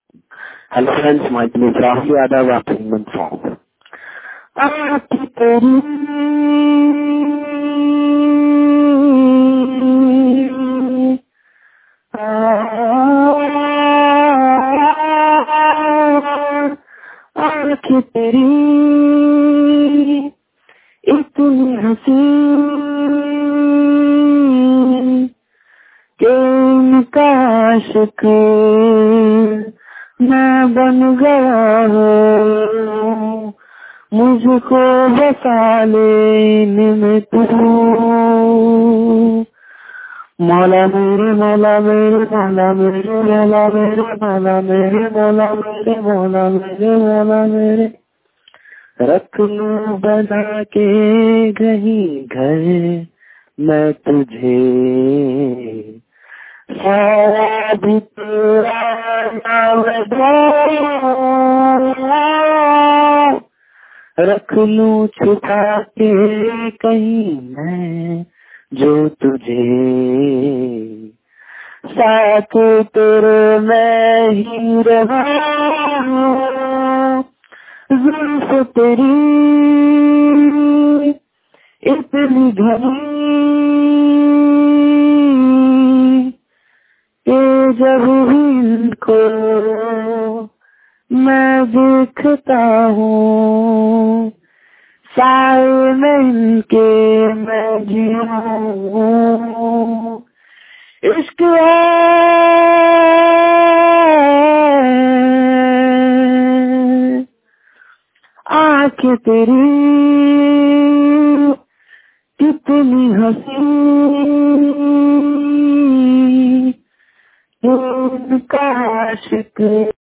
Hello friends, my name is Rahul Yadav of England song. आपकी तेरी आँखें तेरी इतनी हंसी कि उनका आशिक मैं बन गया हूँ। मुझको बसा ले इनमें तू, मौला मेरे मौला मेरे मौला मेरे मौला मेरे मौला मेरे मौला मेरे मौला मेरे मौला मेरे, रख लूं बना के कहीं घर मैं तुझे, सारा भी तेरा नाम रख लूं छुपा के कहीं मैं जो तुझे, साथ तेरे मैं ही रहा हूँ। जुल्फ तेरी इतनी घनी कि जब भी इनको मैं देखता हूँ, साए में इनके मैं जीऊँ। इश्क है आँखें तेरी कितनी हंसी, उनका आशिक